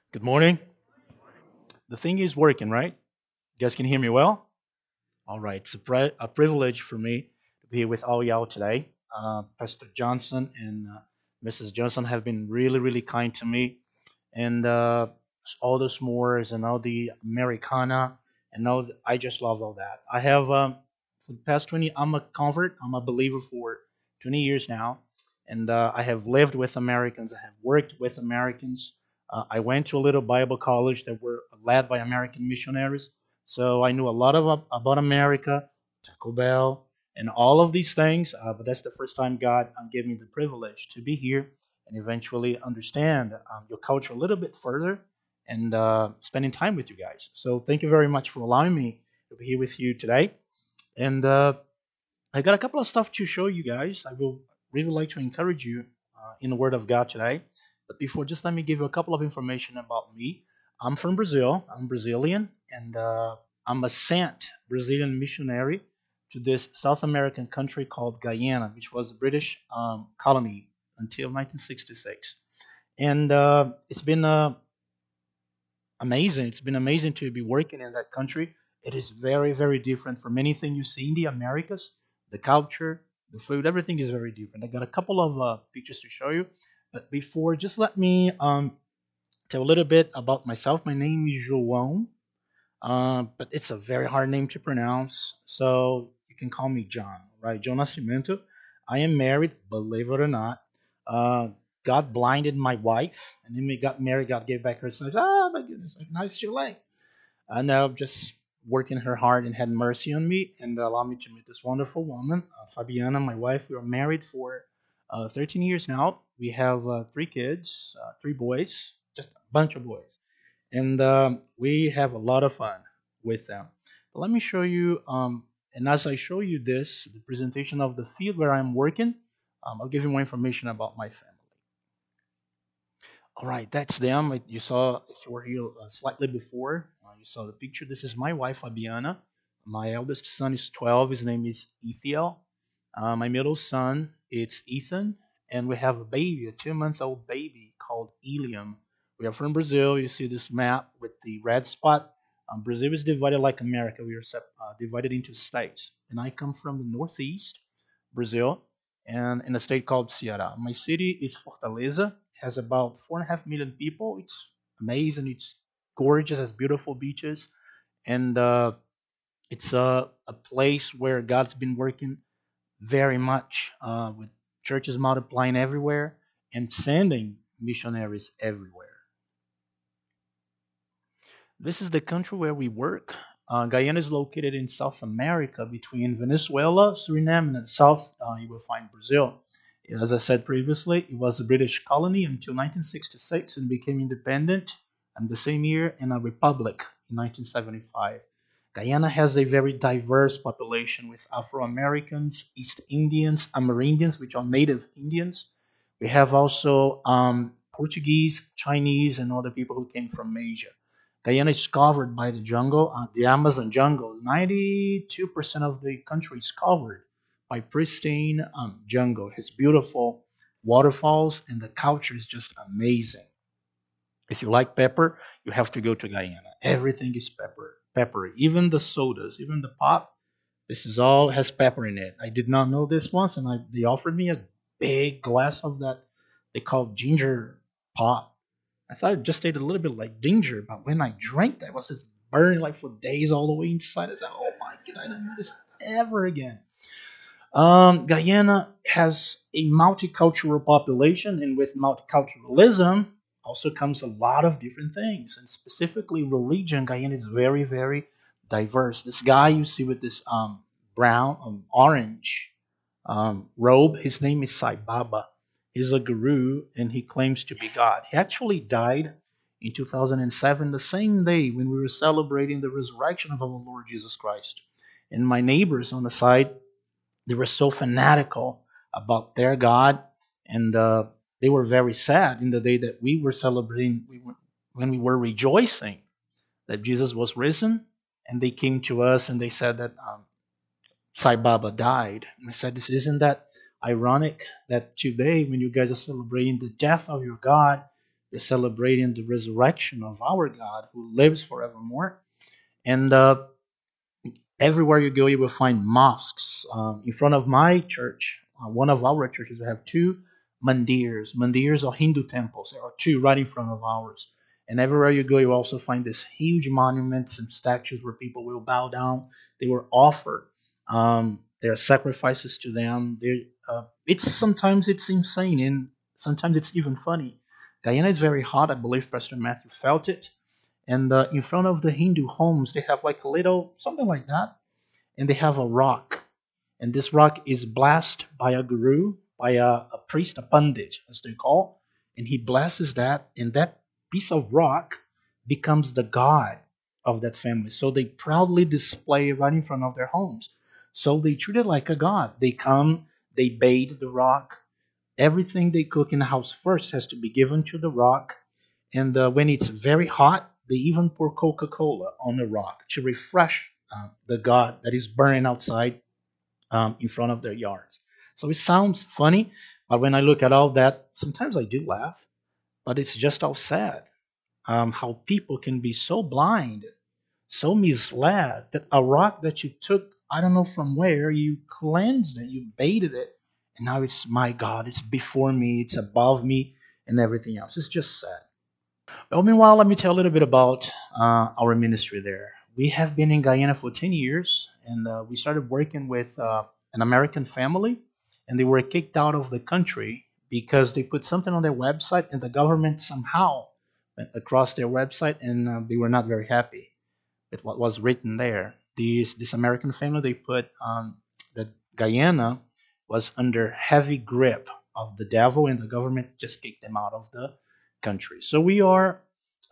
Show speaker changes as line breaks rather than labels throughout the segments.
Good morning. The thing is working, right? You guys can hear me well? All right. It's a privilege for me to be here with all y'all today. Pastor Johnson and Mrs. Johnson have been really, really kind to me. And all the s'mores and all the Americana and I just love all that. I have, for the past 20, I'm a convert. I'm a believer for 20 years now. And I have lived with Americans. I have worked with Americans. I went to a little Bible college that were led by American missionaries. So I knew a lot about America, Taco Bell, and all of these things. But that's the first time God gave me the privilege to be here and eventually understand your culture a little bit further and spending time with you guys. So thank you very much for allowing me to be here with you today. And I got a couple of stuff to show you guys. I will really like to encourage you in the Word of God today. But before, just let me give you a couple of information about me. I'm from Brazil. I'm Brazilian, and I'm a sent Brazilian missionary to this South American country called Guyana, which was a British colony until 1966. And it's been amazing. It's been amazing to be working in that country. It is very, very different from anything you see in the Americas. The culture, the food, everything is very different. I got a couple of pictures to show you. But before, just let me tell a little bit about myself. My name is João, but it's a very hard name to pronounce. So you can call me John, right? John Nascimento. I am married, believe it or not. Uh, God blinded my wife, and then we got married. God gave back her son. Oh my goodness, like, now it's too late. And now just working her hard and had mercy on me and allowed me to meet this wonderful woman, Fabiana, my wife. We are married for 13 years now. We have three kids, three boys, just a bunch of boys, and we have a lot of fun with them. But let me show you, and as I show you this, the presentation of the field where I'm working, I'll give you more information about my family. All right, that's them. You saw, if you were here slightly before, you saw the picture. This is my wife, Fabiana. My eldest son is 12. His name is Ethiel. My middle son, it's Ethan. And we have a baby, a 2-month-old baby called Ilium. We are from Brazil. You see this map with the red spot. Brazil is divided like America. We are divided into states. And I come from the northeast, Brazil, and in a state called Ceará. My city is Fortaleza, has about 4.5 million people. It's amazing. It's gorgeous. Has beautiful beaches, and it's a place where God's been working very much with churches multiplying everywhere and sending missionaries everywhere. This is the country where we work. Guyana is located in South America between Venezuela, Suriname, and in the south you will find Brazil. As I said previously, it was a British colony until 1966 and became independent, and the same year in a republic in 1975. Guyana has a very diverse population with Afro Americans, East Indians, Amerindians, which are native Indians. We have also Portuguese, Chinese, and other people who came from Asia. Guyana is covered by the jungle, the Amazon jungle. 92% of the country is covered by pristine jungle. It has beautiful waterfalls, and the culture is just amazing. If you like pepper, you have to go to Guyana. Everything is peppery. Even the sodas, even the pop, this is all has pepper in it. I did not know this once, and they offered me a big glass of that they call ginger pop. I thought it just tasted a little bit like ginger, but when I drank that, it was just burning like for days all the way inside. I said, "Oh my god, I don't do this ever again." Guyana has a multicultural population, and with multiculturalism also comes a lot of different things, and specifically religion. Guyana is very, very diverse. This guy you see with this brown, orange robe, his name is Sai Baba. He's a guru, and he claims to be God. He actually died in 2007, the same day when we were celebrating the resurrection of our Lord Jesus Christ. And my neighbors on the side, they were so fanatical about their God, and they were very sad in the day that we were celebrating, when we were rejoicing that Jesus was risen. And they came to us and they said that Sai Baba died. And I said, "This isn't that ironic that today, when you guys are celebrating the death of your God, They're celebrating the resurrection of our God who lives forevermore. And everywhere you go, you will find mosques. In front of my church, one of our churches, we have two mandirs. Mandirs are Hindu temples. There are two right in front of ours. And everywhere you go, you also find these huge monuments and statues where people will bow down. They were offered. There are sacrifices to them. It's sometimes it's insane and sometimes it's even funny. Guyana is very hot. I believe Pastor Matthew felt it. And in front of the Hindu homes, they have like a little something like that, and they have a rock. And this rock is blessed by a guru, by a priest, a pandit, as they call, and he blesses that, and that piece of rock becomes the god of that family. So they proudly display it right in front of their homes. So they treat it like a god. They come, they bathe the rock. Everything they cook in the house first has to be given to the rock, and when it's very hot, they even pour Coca Cola on the rock to refresh the god that is burning outside in front of their yards. So it sounds funny, but when I look at all that, sometimes I do laugh, but it's just all sad how people can be so blind, so misled that a rock that you took, I don't know from where, you cleansed it, you baited it, and now it's my God, it's before me, it's above me, and everything else. It's just sad. Well, meanwhile, let me tell a little bit about our ministry there. We have been in Guyana for 10 years, and we started working with an American family, and they were kicked out of the country because they put something on their website, and the government somehow went across their website, and they were not very happy with what was written there. This American family, they put that Guyana was under heavy grip of the devil, and the government just kicked them out of the country. So we are.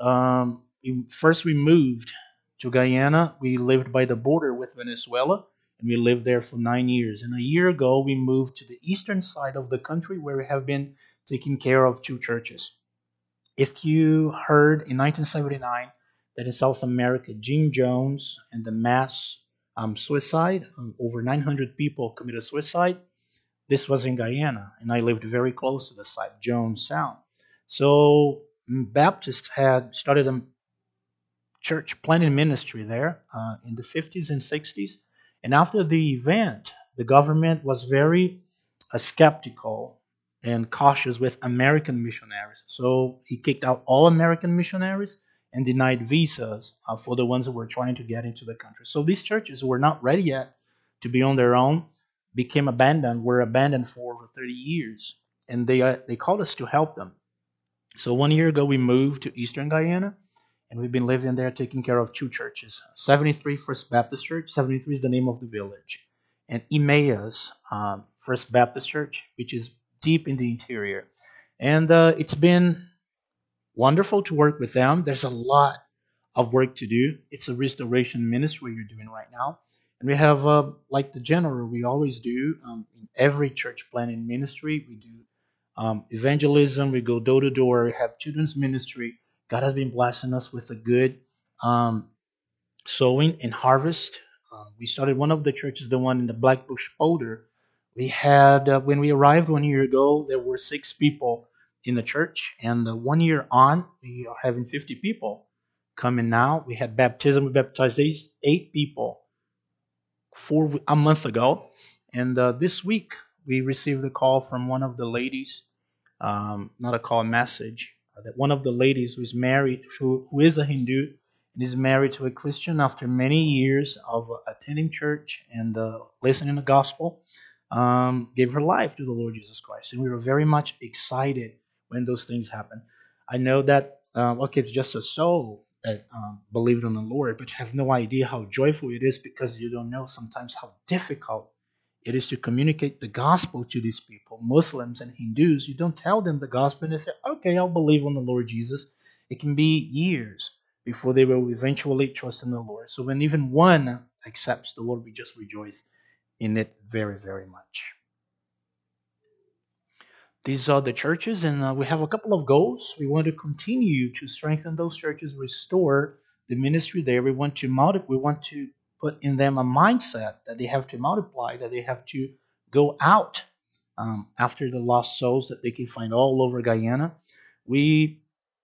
First, we moved to Guyana. We lived by the border with Venezuela, and we lived there for 9 years. And a year ago, we moved to the eastern side of the country, where we have been taking care of two churches. If you heard in 1979 that in South America, Jim Jones and the mass suicide, over 900 people committed suicide, this was in Guyana, and I lived very close to the site, Jones Sound. So Baptists had started a church planting ministry there in the 50s and 60s. And after the event, the government was very skeptical and cautious with American missionaries. So he kicked out all American missionaries and denied visas for the ones who were trying to get into the country. So these churches were not ready yet to be on their own, became abandoned, were abandoned for over 30 years. And they called us to help them. So 1 year ago, we moved to Eastern Guyana, and we've been living there taking care of two churches. 73 First Baptist Church, 73 is the name of the village, and Emmaus First Baptist Church, which is deep in the interior. And it's been wonderful to work with them. There's a lot of work to do. It's a restoration ministry you're doing right now. And we have, like the general, we always do in every church planning ministry, we do evangelism, we go door to door, we have children's ministry. God has been blessing us with a good um, sowing and harvest. We started one of the churches, the one in the Blackbush Boulder. We had, when we arrived 1 year ago, there were 6 people in the church. And 1 year on, we are having 50 people coming now. We had baptism. We baptized 8 people a month ago. And this week, we received a call from one of the ladies, not a call, a message, that one of the ladies who is married, who is a Hindu, and is married to a Christian after many years of attending church and listening to the gospel, gave her life to the Lord Jesus Christ. And we were very much excited when those things happen. I know that, okay, it's just a soul that believed on the Lord, but you have no idea how joyful it is because you don't know sometimes how difficult it is to communicate the gospel to these people, Muslims and Hindus. You don't tell them the gospel and they say, okay, I'll believe on the Lord Jesus. It can be years before they will eventually trust in the Lord. So when even one accepts the Lord, we just rejoice in it very, very much. These are the churches, and we have a couple of goals. We want to continue to strengthen those churches, restore the ministry there. We want to put in them a mindset that they have to multiply, that they have to go out after the lost souls that they can find all over Guyana. We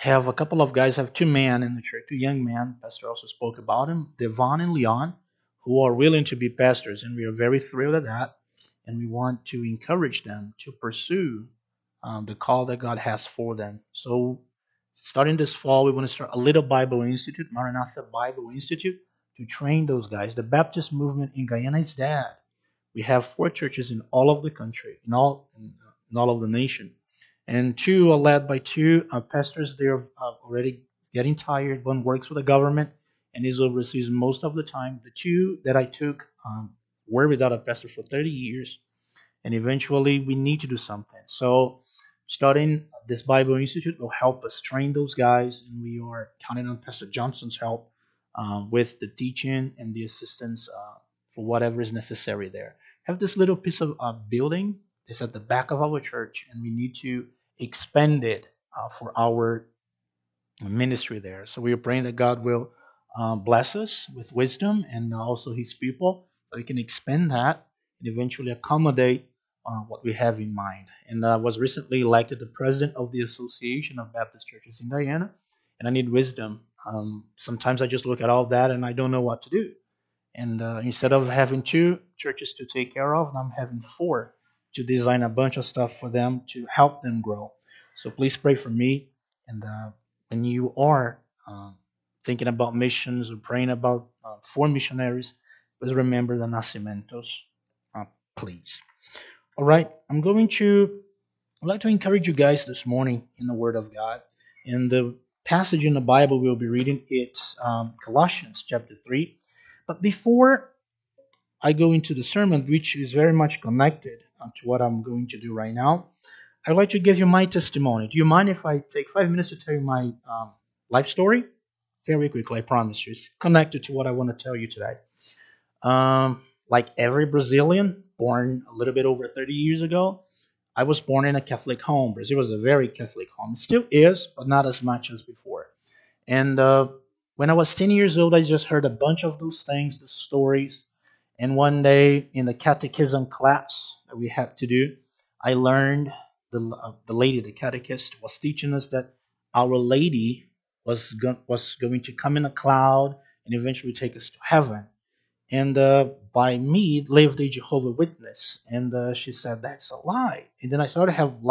have a couple of guys, have two men in the church, two young men. Pastor also spoke about them, Devon and Leon, who are willing to be pastors, and we are very thrilled at that. And we want to encourage them to pursue the call that God has for them. So, starting this fall, we want to start a little Bible Institute, Maranatha Bible Institute, to train those guys. The Baptist movement in Guyana is dead. We have four churches in all of the country, in all of the nation, and two are led by two pastors. They're already getting tired. One works for the government and is overseas most of the time. The two that I took were without a pastor for 30 years, and eventually we need to do something. So, starting this Bible Institute will help us train those guys, and we are counting on Pastor Johnson's help with the teaching and the assistance for whatever is necessary there. Have this little piece of building is at the back of our church, and we need to expand it for our ministry there. So we are praying that God will bless us with wisdom and also His people, so we can expand that and eventually accommodate what we have in mind. And I was recently elected the president of the Association of Baptist Churches in Guyana, and I need wisdom. Sometimes I just look at all that and I don't know what to do. And instead of having two churches to take care of, I'm having four to design a bunch of stuff for them to help them grow. So please pray for me. And when you are thinking about missions or praying about for missionaries, please remember the Nacimentos, please. All right, I'd like to encourage you guys this morning in the Word of God. In the passage in the Bible we'll be reading, it's Colossians chapter 3. But before I go into the sermon, which is very much connected to what I'm going to do right now, I'd like to give you my testimony. Do you mind if I take 5 minutes to tell you my life story? Very quickly, I promise you. It's connected to what I want to tell you today. Like every Brazilian, born a little bit over 30 years ago, I was born in a Catholic home. Brazil was a very Catholic home. It still is, but not as much as before. And when I was 10 years old, I just heard a bunch of those things, the stories. And one day in the catechism class that we had to do, I learned the lady, the catechist, was teaching us that Our Lady was going to come in a cloud and eventually take us to heaven. And by me lived a Jehovah Witness. And she said, that's a lie. And then I started to have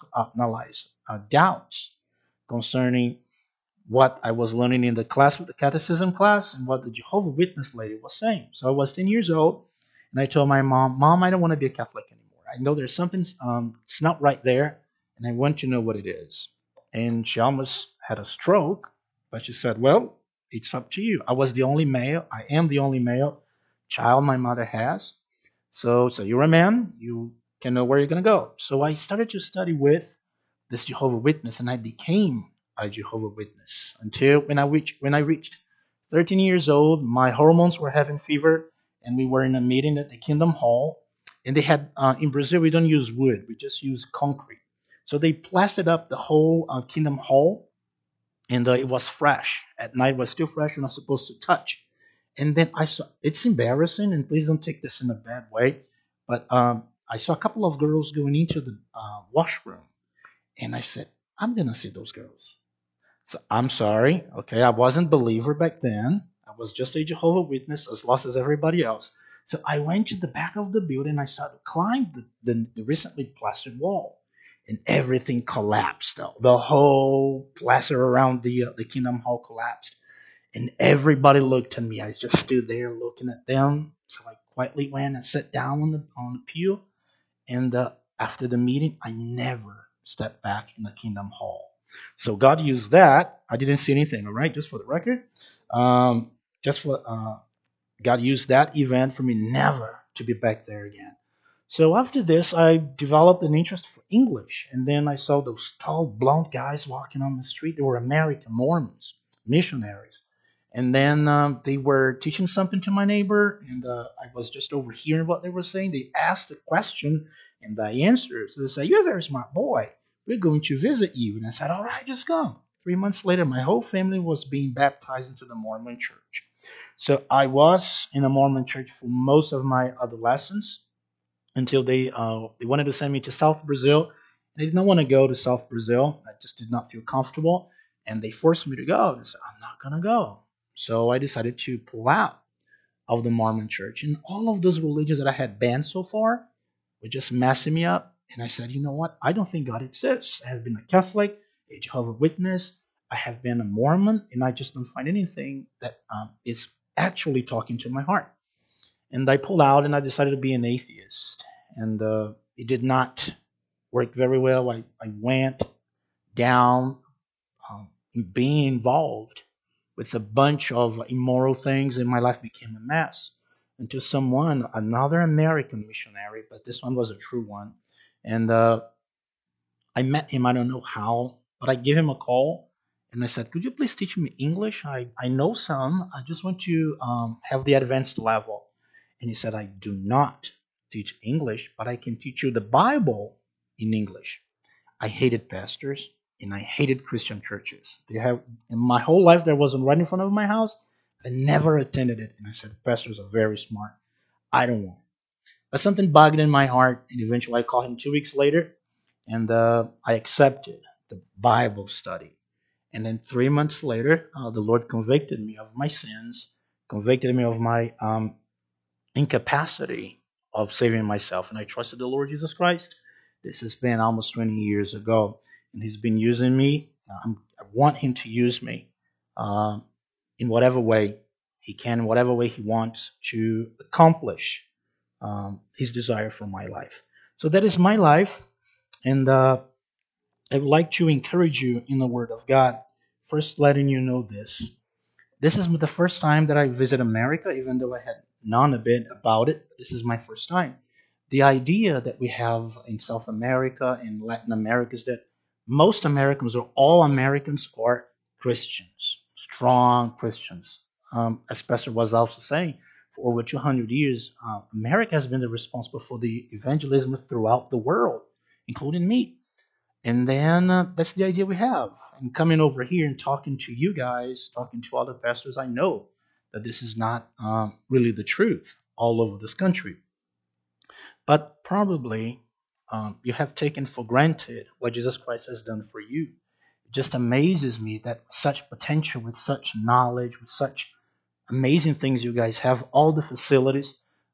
doubts concerning what I was learning in the class with the catechism class and what the Jehovah Witness lady was saying. So I was 10 years old, and I told my mom, I don't want to be a Catholic anymore. I know there's something, it's not right there, and I want to know what it is. And she almost had a stroke, but she said, well, it's up to you. I am the only male child my mother has. So you're a man, you can know where you're going to go. So I started to study with this Jehovah Witness, and I became a Jehovah Witness until when I reached 13 years old. My hormones were having fever, and we were in a meeting at the Kingdom Hall. And they had in Brazil we don't use wood, we just use concrete. So they plastered up the whole Kingdom Hall, and it was fresh. At night it was still fresh. You're not supposed to touch. And then I saw, it's embarrassing, and please don't take this in a bad way, but I saw a couple of girls going into the washroom, and I said, I'm gonna see those girls. So I'm sorry, okay, I wasn't a believer back then. I was just a Jehovah Witness, as lost as everybody else. So I went to the back of the building. I started to climb the recently plastered wall, and everything collapsed. The whole plaster around the Kingdom Hall collapsed, and everybody looked at me. I just stood there looking at them. So I quietly went and sat down on the pew. And after the meeting, I never stepped back in the Kingdom Hall. So God used that. I didn't see anything, all right, just for the record. God used that event for me never to be back there again. So after this, I developed an interest for English. And then I saw those tall, blonde guys walking on the street. They were American Mormons, missionaries. And then they were teaching something to my neighbor, and I was just overhearing what they were saying. They asked a question, and I answered. So they said, you're a very smart boy. We're going to visit you. And I said, all right, just come. 3 months later, my whole family was being baptized into the Mormon church. So I was in a Mormon church for most of my adolescence until they wanted to send me to South Brazil. And I did not want to go to South Brazil. I just did not feel comfortable. and they forced me to go. And I said, I'm not gonna go. So I decided to pull out of the Mormon church. And all of those religions that I had banned so far were just messing me up. And I said, you know what? I don't think God exists. I have been a Catholic, a Jehovah's Witness, I have been a Mormon, and I just don't find anything that is actually talking to my heart. And I pulled out and I decided to be an atheist. And it did not work very well. I went down being involved with a bunch of immoral things, and my life became a mess. Until another American missionary, but this one was a true one, and I met him. I don't know how, but I gave him a call, and I said, "Could you please teach me English? I know some. I just want to have the advanced level." And he said, "I do not teach English, but I can teach you the Bible in English." I hated pastors and I hated Christian churches. In my whole life there wasn't right in front of my house. I never attended it, and I said, "Pastors are very smart. I don't want." But something bugged in my heart, and eventually I called him 2 weeks later, and I accepted the Bible study. And then 3 months later, the Lord convicted me of my sins, convicted me of my incapacity of saving myself, and I trusted the Lord Jesus Christ. This has been almost 20 years ago, and He's been using me. I want Him to use me in whatever way He can, in whatever way He wants to accomplish His desire for my life. So that is my life, and I would like to encourage you in the Word of God. First, letting you know this. This is the first time that I visit America, even though I had known a bit about it. This is my first time. The idea that we have in South America and Latin America is that most Americans, or all Americans, are Christians, strong Christians. As Pastor was also saying, for over 200 years, America has been responsible for the evangelism throughout the world, including me. And then that's the idea we have. And coming over here and talking to you guys, talking to other pastors, I know that this is not really the truth all over this country. But probably you have taken for granted what Jesus Christ has done for you. It just amazes me that such potential, with such knowledge, with such amazing things you guys have, all the facilities.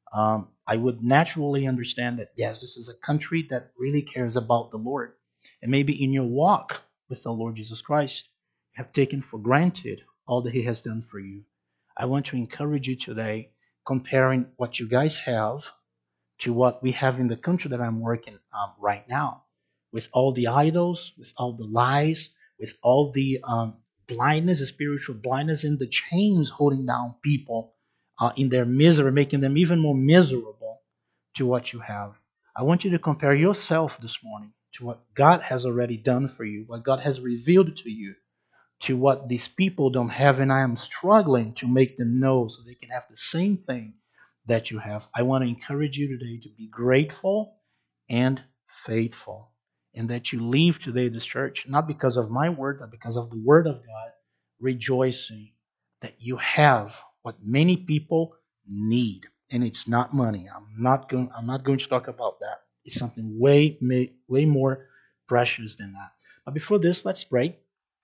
I would naturally understand that, yes, this is a country that really cares about the Lord. And maybe in your walk with the Lord Jesus Christ, you have taken for granted all that He has done for you. I want to encourage you today, comparing what you guys have to what we have in the country that I'm working right now, with all the idols, with all the lies, with all the blindness, the spiritual blindness, and the chains holding down people in their misery, making them even more miserable to what you have. I want you to compare yourself this morning to what God has already done for you, what God has revealed to you, to what these people don't have, and I am struggling to make them know so they can have the same thing that you have. I want to encourage you today to be grateful and faithful, and that you leave today this church, not because of my word, but because of the word of God, rejoicing that you have what many people need. And it's not money. I'm not going to talk about that. It's something way more precious than that. But before this, let's pray.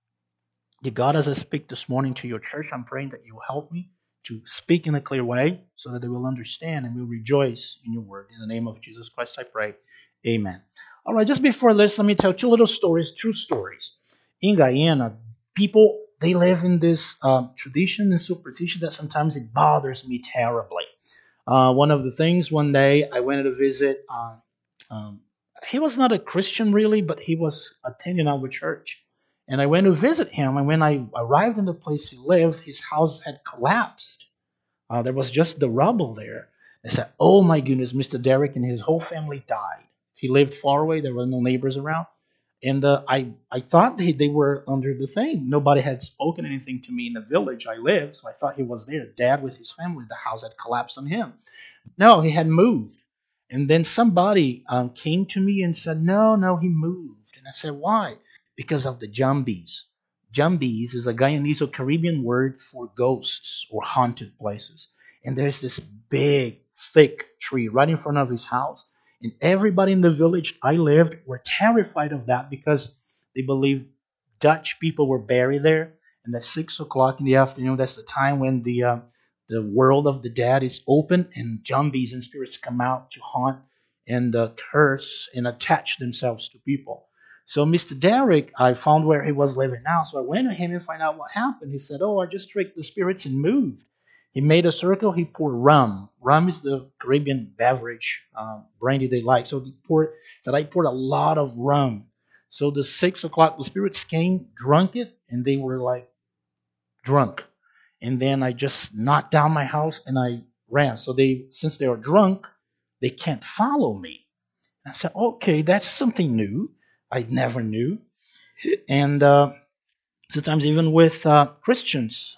Dear God, as I speak this morning to your church, I'm praying that you will help me to speak in a clear way so that they will understand and will rejoice in your word. In the name of Jesus Christ, I pray. Amen. All right, just before this, let me tell two little stories, true stories. In Guyana, people, they live in this tradition and superstition that sometimes it bothers me terribly. One of the things, one day, I went to visit, um, he was not a Christian really, but he was attending our church. And I went to visit him, and when I arrived in the place he lived, his house had collapsed. There was just the rubble there. I said, "Oh my goodness, Mr. Derek and his whole family died." He lived far away. There were no neighbors around. And I thought they were under the thing. Nobody had spoken anything to me in the village I lived, so I thought he was there, dad with his family. The house had collapsed on him. No, he had moved. And then somebody came to me and said, no, he moved. And I said, why? Because of the Jumbies. Jumbies is a Guyanese or Caribbean word for ghosts or haunted places. And there's this big, thick tree right in front of his house. And everybody in the village I lived were terrified of that because they believed Dutch people were buried there, and at 6 o'clock in the afternoon, that's the time when the world of the dead is open, and zombies and spirits come out to haunt and curse and attach themselves to people. So Mr. Derek, I found where he was living now, so I went to him and find out what happened. He said, "Oh, I just tricked the spirits and moved." He made a circle. He poured rum. Rum is the Caribbean beverage, brandy they like. So I poured a lot of rum. So the 6 o'clock, the spirits came, drunk it, and they were like drunk. And then I just knocked down my house and I ran. So since they are drunk, they can't follow me. I said, okay, that's something new. I never knew. And sometimes even with Christians,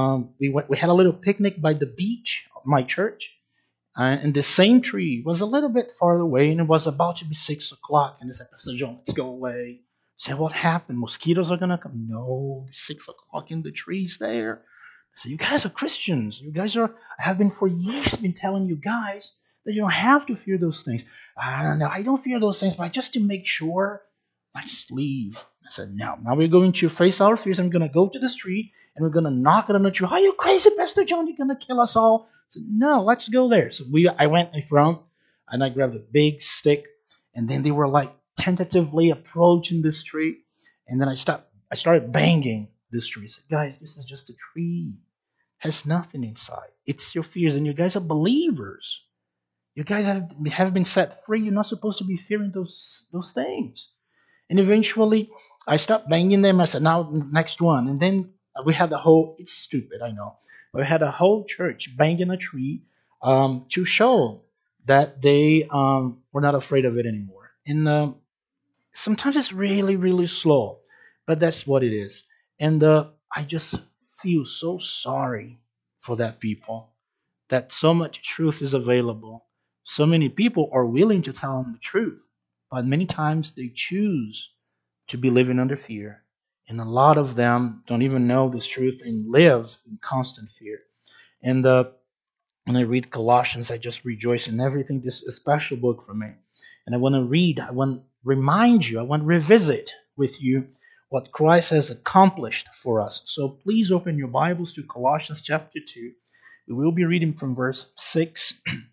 we had a little picnic by the beach of my church. And the same tree was a little bit farther away, and it was about to be 6 o'clock. And they said, "Pastor John, let's go away." I said, "What happened? Mosquitoes are gonna come?" "No, 6 o'clock and the tree's there." I said, "You guys are Christians. I have been for years been telling you guys that you don't have to fear those things." "I don't know. I don't fear those things, but just to make sure, let's leave." I said, "No. Now we're going to face our fears. I'm gonna go to the street and we're gonna knock it on the tree. Are you crazy, Pastor John? You're gonna kill us all." I said, "No, let's go there." So I went in front and I grabbed a big stick, and then they were like tentatively approaching this tree, and then I started banging this tree. I said, "Guys, this is just a tree. It has nothing inside. It's your fears, and you guys are believers. You guys have been set free. You're not supposed to be fearing those things." And eventually, I stopped banging them. I said, "Now, next one." And then we had it's stupid, I know. But we had a whole church banging a tree to show that they were not afraid of it anymore. And sometimes it's really, really slow, but that's what it is. And I just feel so sorry for that people, that so much truth is available. So many people are willing to tell them the truth, but many times they choose to be living under fear. And a lot of them don't even know this truth and live in constant fear. And when I read Colossians, I just rejoice in everything. This is a special book for me. And I want to remind you, I want to revisit with you what Christ has accomplished for us. So please open your Bibles to Colossians chapter 2. We will be reading from verse 6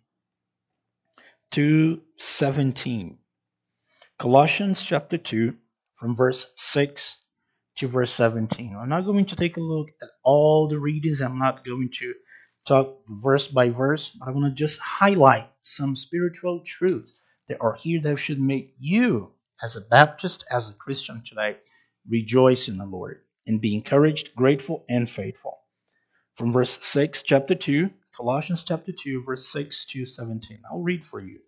to 17. Colossians chapter 2, from verse 6 to verse 17. I'm not going to take a look at all the readings. I'm not going to talk verse by verse, but I want to just highlight some spiritual truths that are here that should make you, as a Baptist, as a Christian today, rejoice in the Lord and be encouraged, grateful, and faithful. From verse 6, chapter 2, Colossians chapter 2, verse 6 to 17. I'll read for you.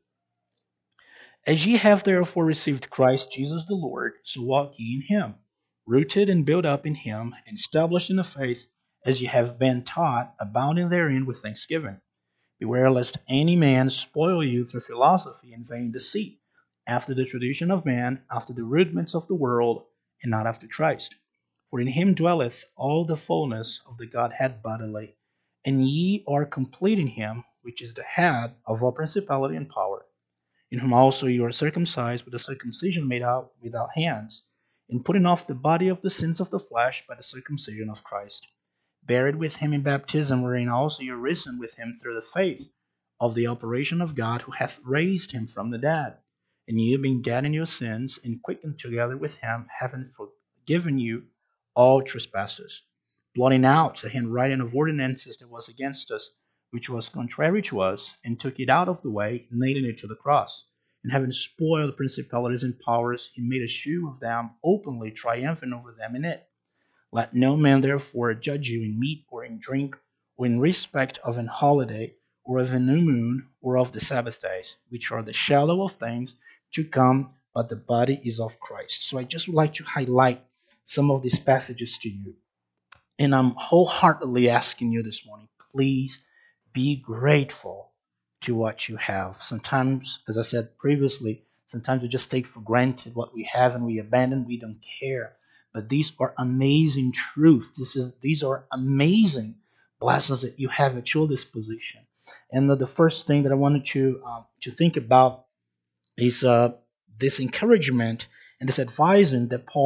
"As ye have therefore received Christ Jesus the Lord, so walk ye in him, rooted and built up in him, and established in the faith, as ye have been taught, abounding therein with thanksgiving. Beware lest any man spoil you through philosophy and vain deceit, after the tradition of man, after the rudiments of the world, and not after Christ. For in him dwelleth all the fullness of the Godhead bodily, and ye are complete in him, which is the head of all principality and power. In whom also you are circumcised with a circumcision made out without hands, in putting off the body of the sins of the flesh by the circumcision of Christ, buried with him in baptism, wherein also you are risen with him through the faith of the operation of God, who hath raised him from the dead, and you being dead in your sins, and quickened together with him, having forgiven you all trespasses, blotting out the handwriting of ordinances that was against us, which was contrary to us, and took it out of the way, nailing it to the cross. And having spoiled the principalities and powers, he made a show of them openly, triumphing over them in it. Let no man therefore judge you in meat or in drink, or in respect of an holiday, or of a new moon, or of the Sabbath days, which are the shadow of things to come, but the body is of Christ. So I just would like to highlight some of these passages to you. And I'm wholeheartedly asking you this morning, please be grateful to what you have. Sometimes, as I said previously, sometimes we just take for granted what we have and we abandon, we don't care. But these are amazing truths. These are amazing blessings that you have at your disposition. And the first thing that I wanted to think about is this encouragement and this advising that Paul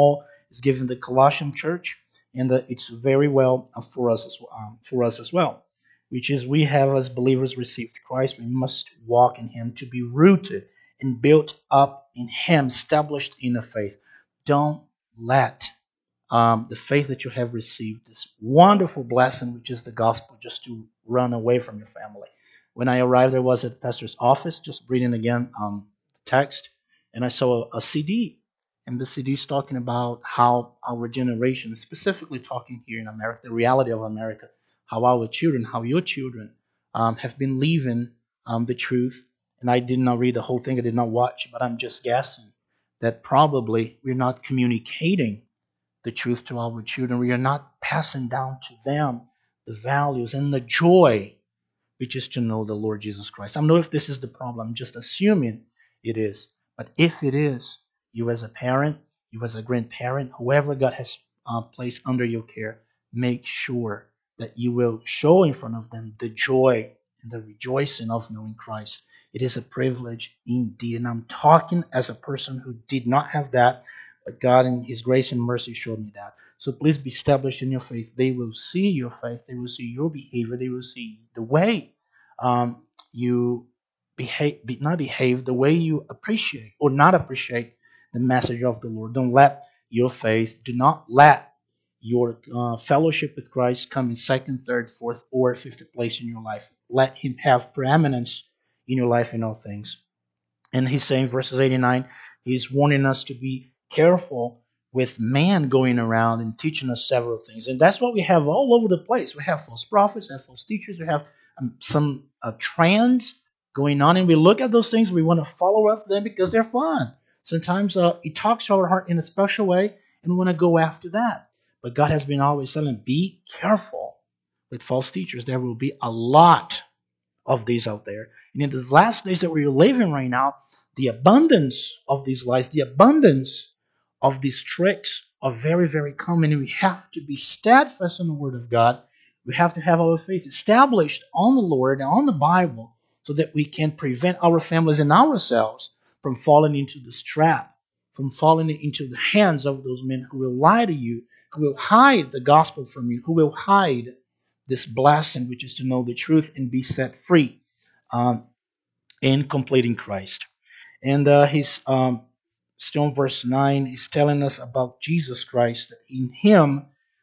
is given the Colossian church, and it's very well for us as well, which is we have as believers received Christ. We must walk in Him to be rooted and built up in Him, established in the faith. Don't let the faith that you have received, this wonderful blessing, which is the gospel, just to run away from your family. When I arrived, I was at the pastor's office, just reading again the text, and I saw a CD, and the CD is talking about how our generation, specifically talking here in America, the reality of America, how our children, how your children have been leaving the truth. And I did not read the whole thing, I did not watch, but I'm just guessing that probably we're not communicating the truth to our children. We are not passing down to them the values and the joy which is to know the Lord Jesus Christ. I don't know if this is the problem. I'm just assuming it is. But if it is, you as a parent, you as a grandparent, whoever God has placed under your care, make sure that you will show in front of them the joy and the rejoicing of knowing Christ. It is a privilege indeed. And I'm talking as a person who did not have that, but God in His grace and mercy showed me that. So please be established in your faith. They will see your faith. They will see your behavior. They will see the way you behave, the way you appreciate or not appreciate the message of the Lord. Don't let your faith, do not let your fellowship with Christ come in second, third, fourth, or fifth place in your life. Let Him have preeminence in your life in all things. And He's saying, verses 89, He's warning us to be careful with man going around and teaching us several things. And that's what we have all over the place. We have false prophets, we have false teachers, we have some trends going on, and we look at those things, we want to follow after them because they're fun. Sometimes it talks to our heart in a special way, and we want to go after that. But God has been always telling, be careful with false teachers. There will be a lot of these out there. And in the last days that we're living right now, the abundance of these lies, the abundance of these tricks are very, very common. And we have to be steadfast in the Word of God. We have to have our faith established on the Lord and on the Bible so that we can prevent our families and ourselves from falling into this trap, from falling into the hands of those men who will lie to you, who will hide the gospel from you, who will hide this blessing, which is to know the truth and be set free in completing Christ. And he's still in verse 9, he's telling us about Jesus Christ, that in Him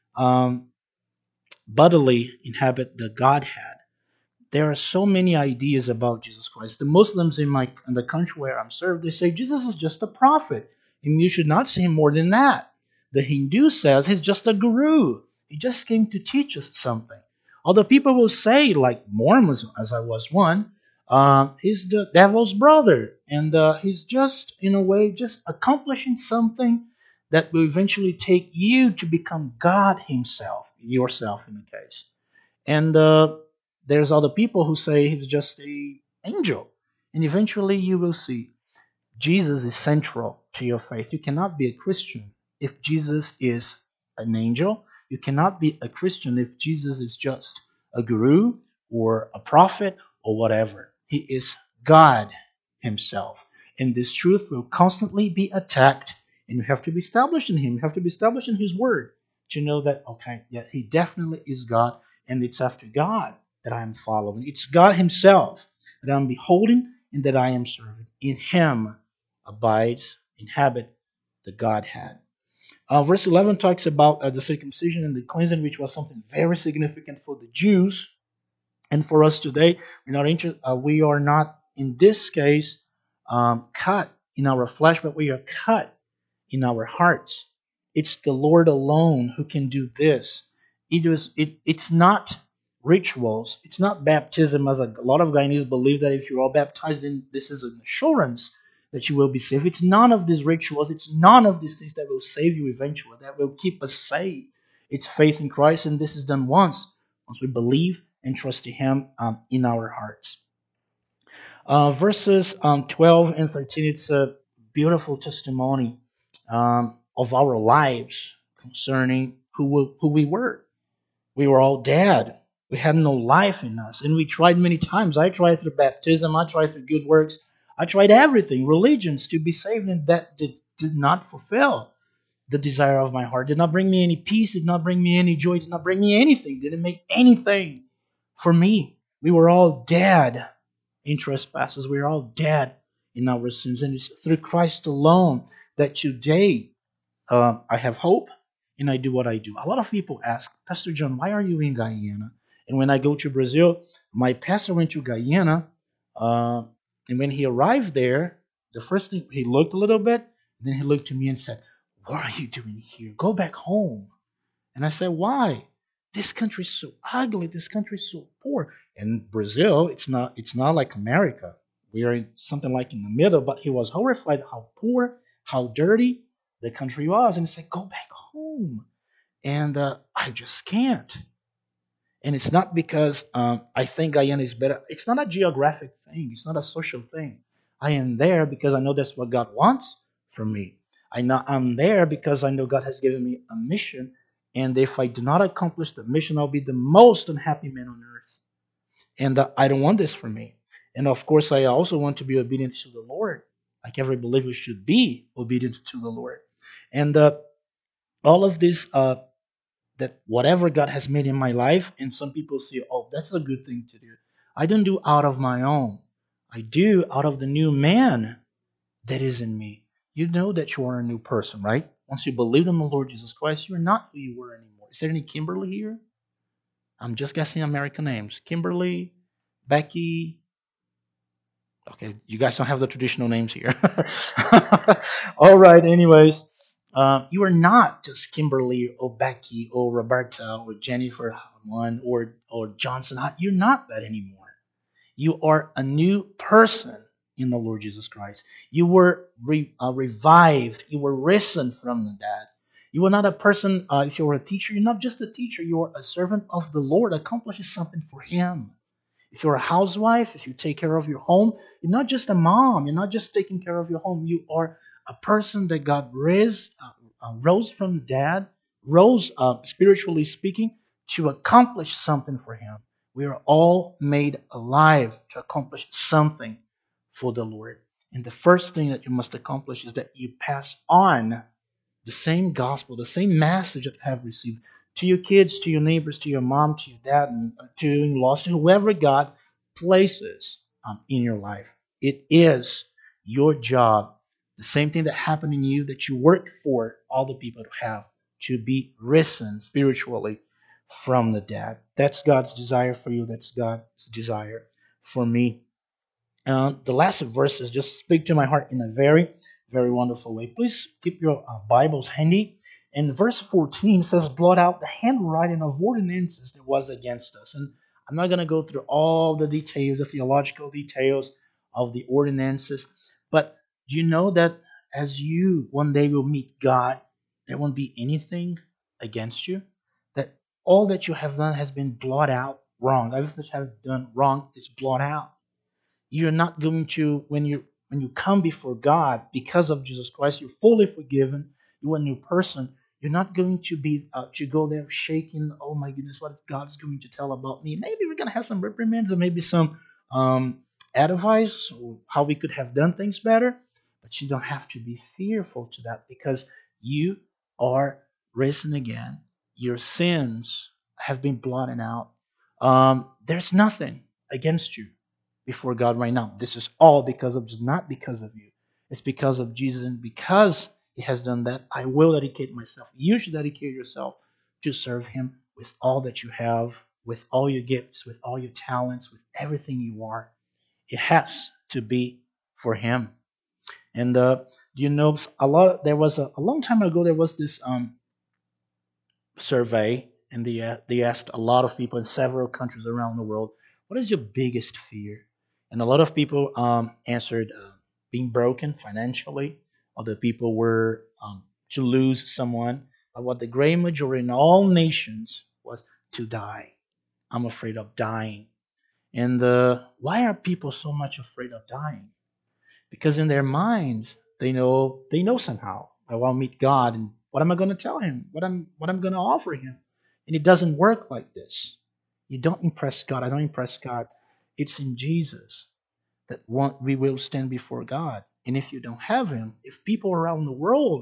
bodily inhabit the Godhead. There are so many ideas about Jesus Christ. The Muslims in the country where I'm served, they say Jesus is just a prophet, and you should not see Him more than that. The Hindu says He's just a guru. He just came to teach us something. Other people will say, like Mormons, as I was one, He's the devil's brother, and He's just, in a way, just accomplishing something that will eventually take you to become God Himself, yourself in the case. And there's other people who say He's just an angel. And eventually you will see Jesus is central to your faith. You cannot be a Christian if Jesus is an angel. You cannot be a Christian if Jesus is just a guru or a prophet or whatever. He is God Himself. And this truth will constantly be attacked, and you have to be established in Him. You have to be established in His Word to know that, okay, yeah, He definitely is God, and it's after God that I am following. It's God Himself that I am beholding and that I am serving. In Him abides, inhabit the Godhead. Verse 11 talks about the circumcision and the cleansing, which was something very significant for the Jews. And for us today, we are not, in this case, cut in our flesh, but we are cut in our hearts. It's the Lord alone who can do this. It's not rituals. It's not baptism, as a lot of Guyanese believe that if you're all baptized, then this is an assurance that you will be saved. It's none of these rituals. It's none of these things that will save you eventually, that will keep us saved. It's faith in Christ, and this is done once we believe and trust in Him in our hearts. Verses 12 and 13, it's a beautiful testimony of our lives concerning who we were. We were all dead. We had no life in us. And we tried many times. I tried through baptism. I tried through good works. I tried everything, religions, to be saved, and that did not fulfill the desire of my heart. Did not bring me any peace. Did not bring me any joy. Did not bring me anything. Didn't make anything for me. We were all dead in trespasses. We were all dead in our sins. And it's through Christ alone that today I have hope and I do what I do. A lot of people ask, Pastor John, why are you in Guyana? And when I go to Brazil, my pastor went to Guyana, and when he arrived there, the first thing he looked a little bit, then he looked to me and said, "What are you doing here? Go back home." And I said, "Why? This country is so ugly. This country is so poor." And Brazil, it's not like America. We are in something like in the middle. But he was horrified how poor, how dirty the country was, and he said, "Go back home." And I just can't. And it's not because I think Guyana is better. It's not a geographic thing. It's not a social thing. I am there because I know that's what God wants from me. I'm there because I know God has given me a mission. And if I do not accomplish the mission, I'll be the most unhappy man on earth. And I don't want this for me. And of course, I also want to be obedient to the Lord. Like every believer should be obedient to the Lord. And all of this that whatever God has made in my life, and some people say, "Oh, that's a good thing to do." I don't do out of my own. I do out of the new man that is in me. You know that you are a new person, right? Once you believe in the Lord Jesus Christ, you're not who you were anymore. Is there any Kimberly here? I'm just guessing American names. Kimberly, Becky. Okay, you guys don't have the traditional names here. All right, anyways. You are not just Kimberly or Becky or Roberta or Jennifer one or Johnson. You're not that anymore. You are a new person in the Lord Jesus Christ. You were revived. You were risen from the dead. You are not a person, if you were a teacher, you're not just a teacher. You are a servant of the Lord, accomplishes something for Him. If you're a housewife, if you take care of your home, you're not just a mom. You're not just taking care of your home. You are a person that God rose from the dead, rose spiritually speaking, to accomplish something for Him. We are all made alive to accomplish something for the Lord. And the first thing that you must accomplish is that you pass on the same gospel, the same message that you have received to your kids, to your neighbors, to your mom, to your dad, and to your in-laws, to whoever God places in your life. It is your job, the same thing that happened in you that you work for all the people to have, to be risen spiritually from the dead. That's God's desire for you. That's God's desire for me. The last verses just speak to my heart in a very, very wonderful way. Please keep your Bibles handy. And verse 14 says, "Blot out the handwriting of ordinances that was against us." And I'm not going to go through all the details, the theological details of the ordinances. But do you know that as you one day will meet God, there won't be anything against you? That all that you have done has been blotted out wrong. Everything that you have done wrong is blotted out. You're not going to, when you come before God because of Jesus Christ, you're fully forgiven. You're a new person. You're not going to be to go there shaking. "Oh my goodness, what God is going to tell about me?" Maybe we're going to have some reprimands or maybe some advice or how we could have done things better. But you don't have to be fearful to that because you are risen again. Your sins have been blotted out. There's nothing against you before God right now. This is all because of, not because of you. It's because of Jesus, and because He has done that, I will dedicate myself. You should dedicate yourself to serve Him with all that you have, with all your gifts, with all your talents, with everything you are. It has to be for Him. And you know, there was a long time ago. There was this survey, and they asked a lot of people in several countries around the world, "What is your biggest fear?" And a lot of people answered being broken financially. Other people were to lose someone. But what the great majority in all nations was to die. "I'm afraid of dying." And why are people so much afraid of dying? Because in their minds, they know somehow I will meet God, and what am I going to tell Him? What I'm going to offer Him? And it doesn't work like this. You don't impress God. I don't impress God. It's in Jesus that we will stand before God. And if you don't have Him, if people around the world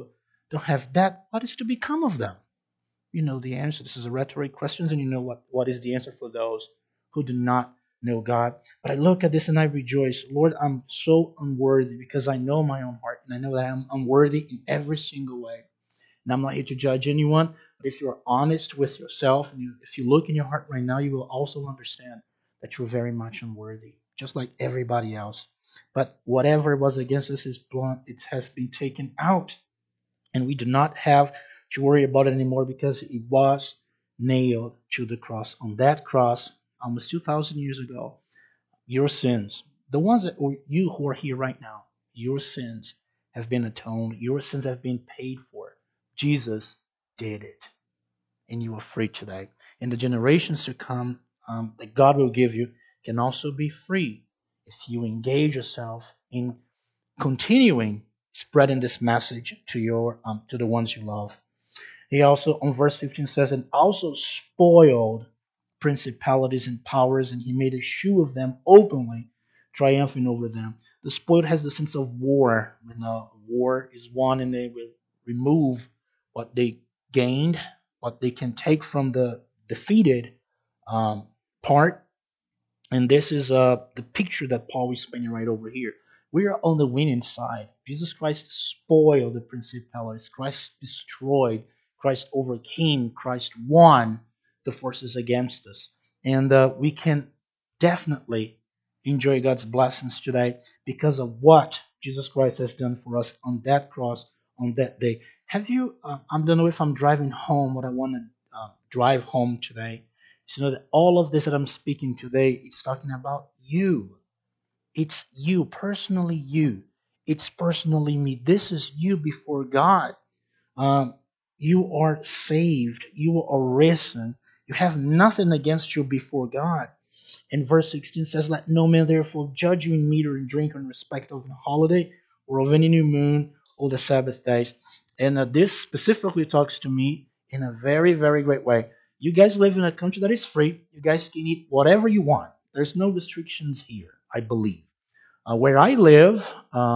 don't have that, what is to become of them? You know the answer. This is a rhetoric question, and you know what is the answer for those who do not know God. But I look at this and I rejoice. Lord, I'm so unworthy because I know my own heart, and I know that I'm unworthy in every single way. And I'm not here to judge anyone, but if you're honest with yourself, and if you look in your heart right now, you will also understand that you're very much unworthy, just like everybody else. But whatever was against us is blunt, it has been taken out. And we do not have to worry about it anymore because it was nailed to the cross. On that cross, almost 2,000 years ago, your sins, the ones that, or you who are here right now, your sins have been atoned, your sins have been paid for. Jesus did it, and you are free today. And the generations to come that God will give you can also be free if you engage yourself in continuing spreading this message to your to the ones you love. He also, on verse 15, says, and also spoiled principalities and powers, and he made a shoe of them openly, triumphing over them. The spoiled has the sense of war. When a war is won and they will remove what they gained, what they can take from the defeated um, part. And this is the picture that Paul is painting right over here. We are on the winning side. Jesus Christ spoiled the principalities. Christ destroyed. Christ overcame. Christ won the forces against us. And we can definitely enjoy God's blessings today because of what Jesus Christ has done for us on that cross on that day. Have you, I don't know if I'm driving home, what I want to drive home today. So know that all of this that I'm speaking today, it's talking about you. It's you, personally you. It's personally me. This is you before God. Um, you are saved. You are risen. You have nothing against you before God. And verse 16 says, let no man therefore judge you in meat or in drink or in respect of a holiday or of any new moon or the Sabbath days. And this specifically talks to me in a very, very great way. You guys live in a country that is free. You guys can eat whatever you want. There's no restrictions here, I believe. Where I live,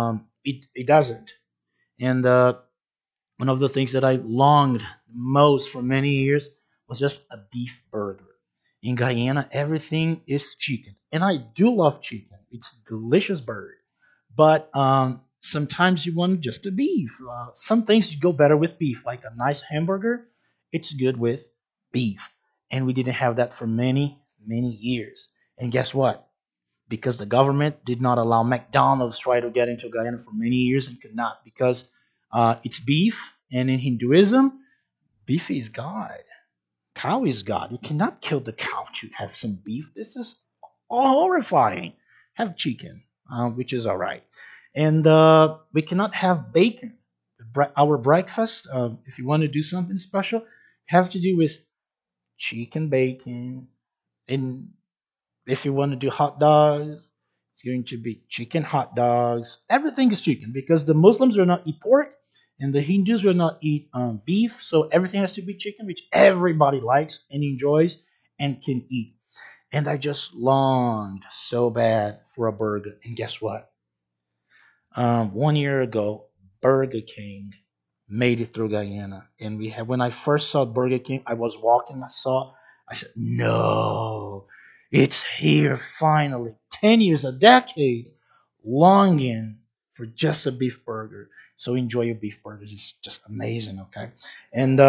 it doesn't. And one of the things that I longed most for many years was just a beef burger. In Guyana, everything is chicken. And I do love chicken. It's a delicious bird. But sometimes you want just a beef. Some things you go better with beef, like a nice hamburger. It's good with beef. And we didn't have that for many, many years. And guess what? Because the government did not allow McDonald's try to get into Guyana for many years and could not because it's beef, and in Hinduism, beef is God. Cow is God. You cannot kill the cow to have some beef. This is horrifying. Have chicken, which is all right. And we cannot have bacon. Our breakfast, if you want to do something special, have to do with chicken bacon. And if you want to do hot dogs, it's going to be chicken hot dogs. Everything is chicken because the Muslims will not eat pork and the Hindus will not eat beef. So everything has to be chicken, which everybody likes and enjoys and can eat. And I just longed so bad for a burger. And guess what? 1 year ago, Burger King made it through Guyana. And we have when I first saw Burger King, I was walking, I said, no, it's here finally. 10 years, a decade, longing for just a beef burger. So enjoy your beef burgers. It's just amazing, okay? And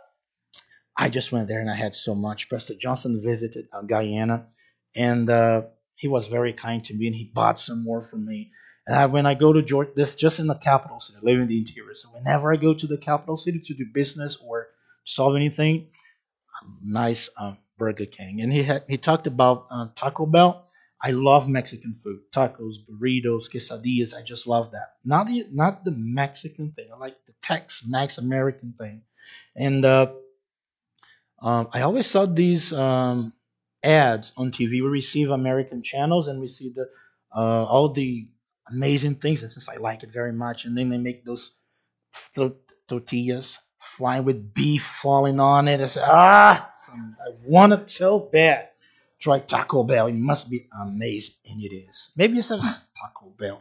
I just went there and I had so much. Pastor Johnson visited Guyana, and he was very kind to me, and he bought some more for me. And when I go to Georgia, this just in the capital city, I live in the interior. So whenever I go to the capital city to do business or solve anything, nice Burger King. And he talked about Taco Bell. I love Mexican food, tacos, burritos, quesadillas. I just love that. Not the Mexican thing. I like the Tex-Mex American thing. And I always saw these ads on TV. We receive American channels and we see all the amazing things. And since I like it very much, and then they make those tortillas flying with beef falling on it. I said, I want it so bad. Try Taco Bell. It must be amazing, and it is. Maybe you said Taco Bell.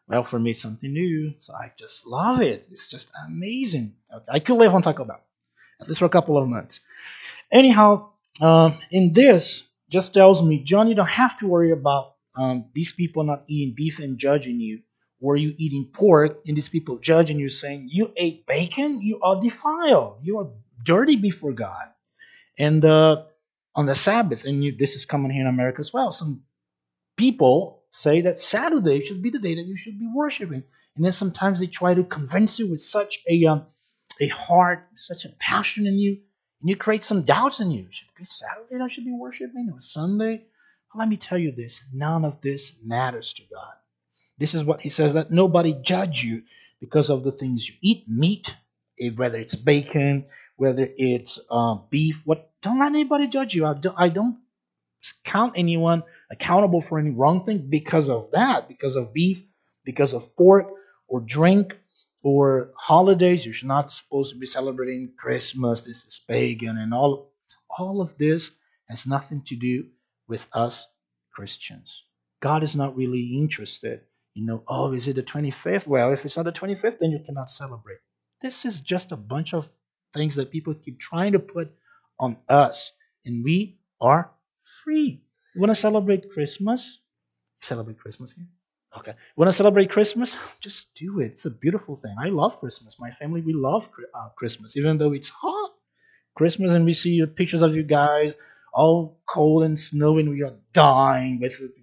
Well, for me, it's something new, so I just love it. It's just amazing. Okay, I could live on Taco Bell at least for a couple of months. Anyhow, in this, just tells me, John, you don't have to worry about these people not eating beef and judging you, or you eating pork and these people judging you, saying you ate bacon, you are defiled, you are dirty before God. And on the Sabbath, and this is common here in America as well. Some people say that Saturday should be the day that you should be worshiping, and then sometimes they try to convince you with such a heart, such a passion in you, and you create some doubts in you. Should it be Saturday that I should be worshiping or Sunday? Well, let me tell you this: none of this matters to God. This is what He says, that nobody judge you because of the things you eat, meat, whether it's bacon, whether it's beef. What? Don't let anybody judge you. I don't count anyone accountable for any wrong thing because of that, because of beef, because of pork or drink or holidays. You're not supposed to be celebrating Christmas. This is pagan, and all of this has nothing to do with us Christians. God is not really interested. Oh, is it the 25th? Well, if it's not the 25th, then you cannot celebrate. This is just a bunch of things that people keep trying to put on us, and we are free. You want to celebrate Christmas? Celebrate Christmas here? Okay. You want to celebrate Christmas? Just do it. It's a beautiful thing. I love Christmas. My family, we love Christmas, even though it's hot. Christmas, and we see pictures of you guys all cold and snowy, and we are dying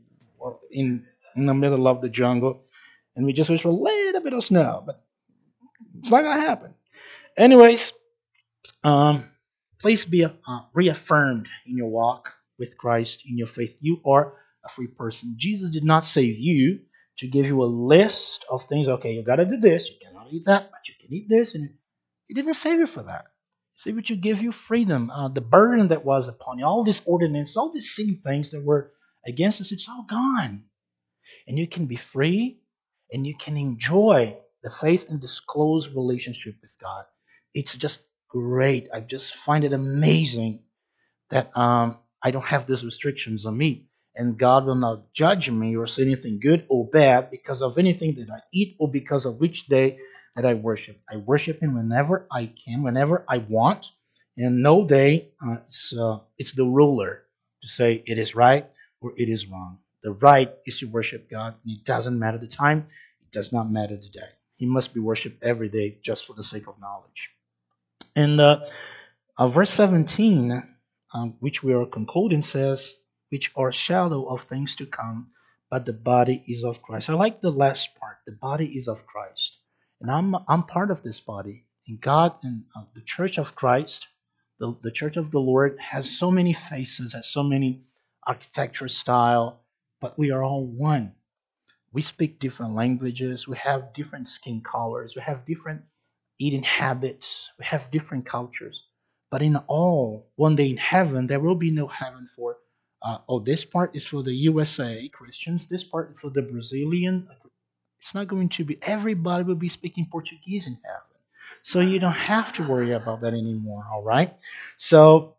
in in the middle of the jungle, and we just wish for a little bit of snow, but it's not gonna happen. Anyways, um, please be reaffirmed in your walk with Christ, in your faith. You are a free person. Jesus did not save you to give you a list of things. Okay, you got to do this. You cannot eat that, but you can eat this. And He didn't save you for that. He saved you to give you freedom. The burden that was upon you, all these ordinances, all these sin things that were against us, it's all gone. And you can be free and you can enjoy the faith and this close relationship with God. It's just great. I just find it amazing that I don't have these restrictions on me. And God will not judge me or say anything good or bad because of anything that I eat or because of which day that I worship. I worship Him whenever I can, whenever I want. And no day it's the ruler to say it is right or it is wrong. The right is to worship God. And it doesn't matter the time. It does not matter the day. He must be worshipped every day just for the sake of knowledge. And verse 17, which we are concluding, says, which are shadow of things to come, but the body is of Christ. I like the last part. The body is of Christ. And I'm part of this body. And God and the church of Christ, the church of the Lord, has so many faces, has so many architecture style, but we are all one. We speak different languages. We have different skin colors. We have different eating habits. We have different cultures. But in all, one day in heaven, there will be no heaven for, this part is for the USA Christians. This part is for the Brazilian. It's not going to be, everybody will be speaking Portuguese in heaven. So you don't have to worry about that anymore, all right? So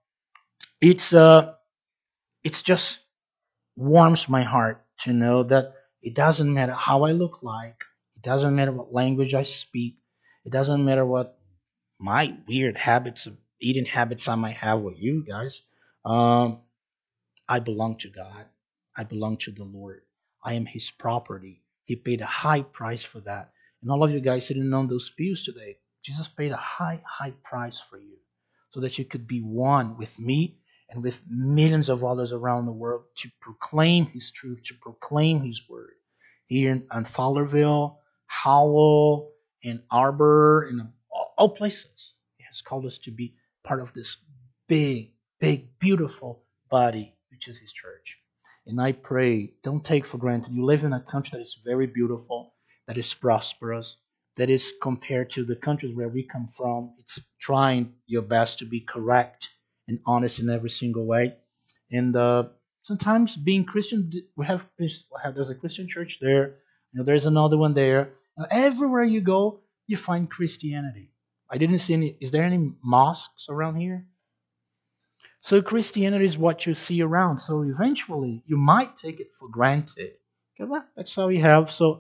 it's just warms my heart to know that it doesn't matter how I look like, it doesn't matter what language I speak, it doesn't matter what my weird habits of eating habits I might have with you guys. Um, I belong to God. I belong to the Lord. I am His property. He paid a high price for that. And all of you guys sitting on those pews today, Jesus paid a high, high price for you so that you could be one with me and with millions of others around the world to proclaim His truth, to proclaim His word. Here in Fowlerville, Howell, in Arbor, in all places. He has called us to be part of this big, big, beautiful body, which is His church. And I pray, don't take for granted. You live in a country that is very beautiful, that is prosperous, that is compared to the countries where we come from. It's trying your best to be correct and honest in every single way. And sometimes being Christian, there's a Christian church there. There's another one there. Everywhere you go, you find Christianity. I didn't see any. Is there any mosques around here? So Christianity is what you see around. So eventually, you might take it for granted. Okay, well, that's how we have. So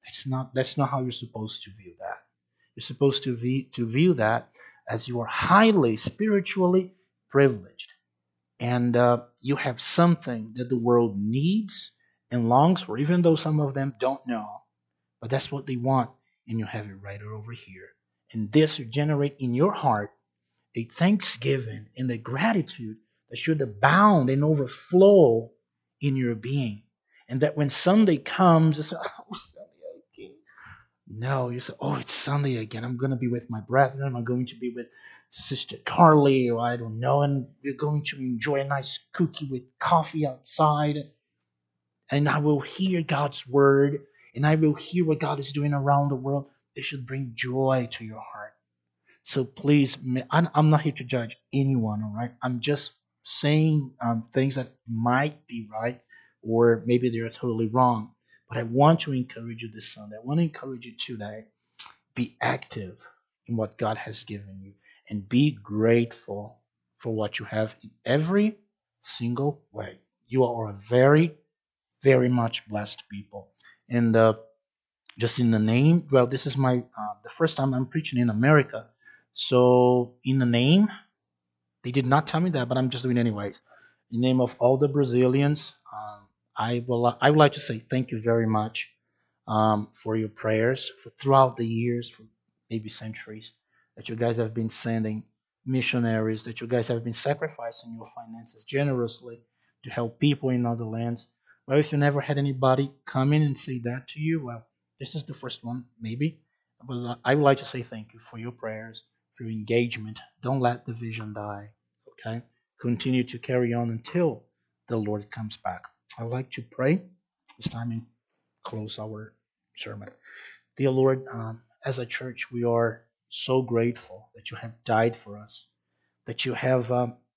That's not how you're supposed to view that. You're supposed to view that as you are highly spiritually privileged, and you have something that the world needs and longs for, even though some of them don't know. But that's what they want, and you have it right over here. And this will generate in your heart a thanksgiving and a gratitude that should abound and overflow in your being. And that when Sunday comes, you say, oh, Sunday again. No, you say, oh, it's Sunday again. I'm going to be with my brethren. I'm going to be with Sister Carly, or I don't know. And we're going to enjoy a nice cookie with coffee outside. And I will hear God's word. And I will hear what God is doing around the world. They should bring joy to your heart. So please, I'm not here to judge anyone, all right? I'm just saying things that might be right, or maybe they're totally wrong. But I want to encourage you this Sunday. I want to encourage you today. Be active in what God has given you, and be grateful for what you have in every single way. You are a very, very much blessed people. And just in the name, well, this is my the first time I'm preaching in America. So in the name, they did not tell me that, but I'm just doing it anyways. In the name of all the Brazilians, I would like to say thank you very much for your prayers for throughout the years, for maybe centuries, that you guys have been sending missionaries, that you guys have been sacrificing your finances generously to help people in other lands. Well, if you never had anybody come in and say that to you, well, this is the first one, maybe. But I would like to say thank you for your prayers, for your engagement. Don't let the vision die. Okay? Continue to carry on until the Lord comes back. I would like to pray this time and close our sermon. Dear Lord, as a church, we are so grateful that you have died for us, that you have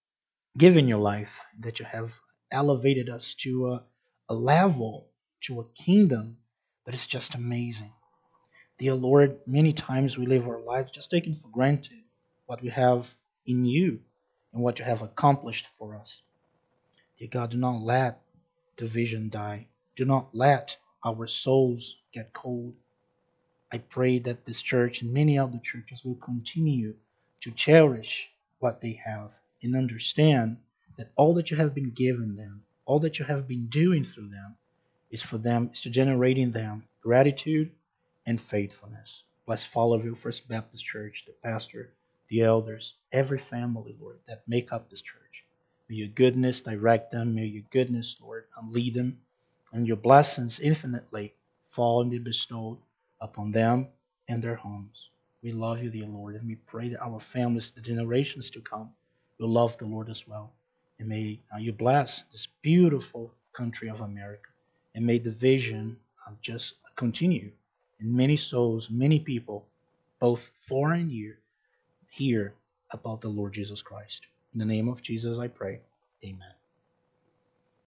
given your life, that you have elevated us to a level, to a kingdom that is just amazing. Dear Lord, many times we live our lives just taking for granted what we have in you and what you have accomplished for us. Dear God, do not let the vision die. Do not let our souls get cold. I pray that this church and many other churches will continue to cherish what they have and understand that all that you have been giving them, all that you have been doing through them, is for them, is to generate in them gratitude and faithfulness. Bless Fallowville First Baptist Church, the pastor, the elders, every family, Lord, that make up this church. May your goodness direct them. May your goodness, Lord, lead them. And your blessings infinitely fall and be bestowed upon them and their homes. We love you, dear Lord, and we pray that our families, the generations to come, will love the Lord as well. And may you bless this beautiful country of America. And may the vision just continue. And many souls, many people, both far and near, hear about the Lord Jesus Christ. In the name of Jesus, I pray. Amen.